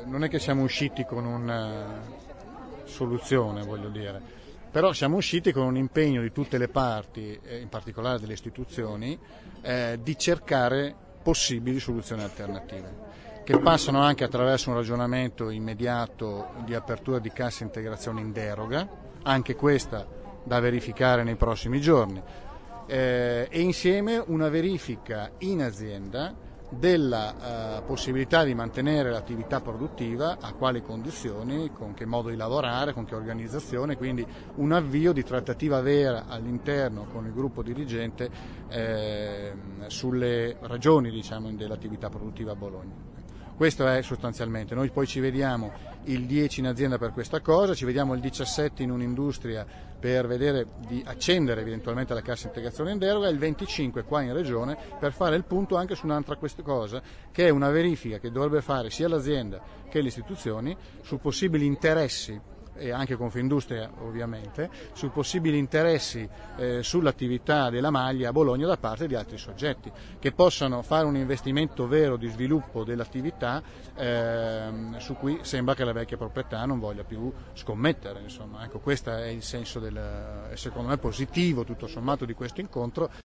non è che siamo usciti con una soluzione, voglio dire, però siamo usciti con un impegno di tutte le parti, in particolare delle istituzioni, di cercare possibili soluzioni alternative, che passano anche attraverso un ragionamento immediato di apertura di cassa integrazione in deroga, anche questa da verificare nei prossimi giorni, e insieme una verifica in azienda della possibilità di mantenere l'attività produttiva, a quali condizioni, con che modo di lavorare, con che organizzazione, quindi un avvio di trattativa vera all'interno con il gruppo dirigente sulle ragioni, diciamo, dell'attività produttiva a Bologna. Questo è sostanzialmente, noi poi ci vediamo il 10 in azienda per questa cosa, ci vediamo il 17 in un'industria per vedere di accendere eventualmente la cassa integrazione in deroga e il 25 qua in regione per fare il punto anche su un'altra cosa, che è una verifica che dovrebbe fare sia l'azienda che le istituzioni su possibili interessi, e anche Confindustria ovviamente, su possibili interessi sull'attività della maglia a Bologna da parte di altri soggetti che possano fare un investimento vero di sviluppo dell'attività su cui sembra che la vecchia proprietà non voglia più scommettere. Insomma, ecco, questo è il senso secondo me positivo tutto sommato di questo incontro.